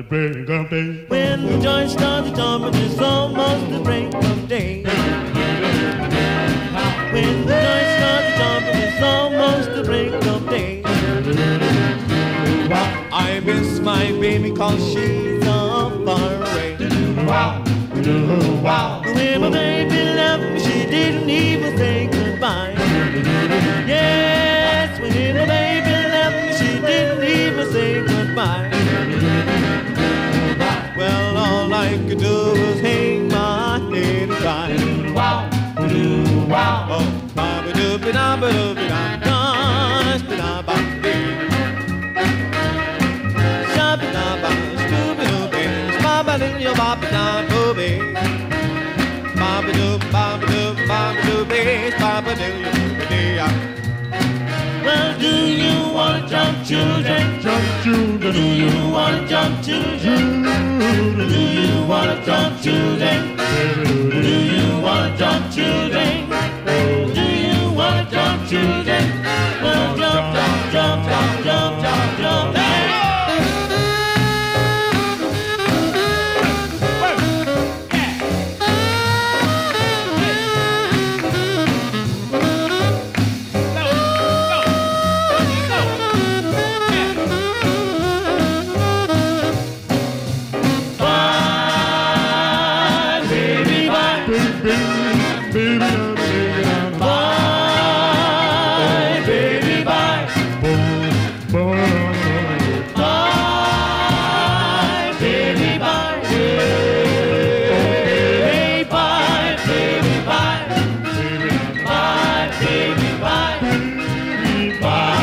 the break of day. When the joint starts jumping, it's almost the break of day. When the joint starts jumping, it's almost the break of day. I miss my baby 'cause she's so far away. When my baby left me, she didn't even say goodbye. Yes, when my baby left me, she didn't even say goodbye. Well, all I could do was hang my head and cry. Oh, ba-ba-doo-ba-da-ba-doo-ba-da, gosh, ba-da-ba-dee. Sha-ba-da-ba, stoo-ba-doo-ba, ba-ba-doo-ba-da-ba-doo-ba. Ba-ba-doo, ba-ba-doo, ba-ba-doo-ba, ba-ba-doo-ba-dee. Well, do you want to jump, children? Jump, children. Do you want to jump, children? Do you want to jump, children? Do you want to jump, children? Do you want to jump, children? Well, jump, jump, jump, jump, jump, jump, jump. Hey!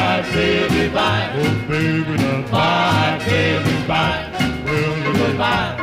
Baby, bye, baby, bye. Well, goodbye.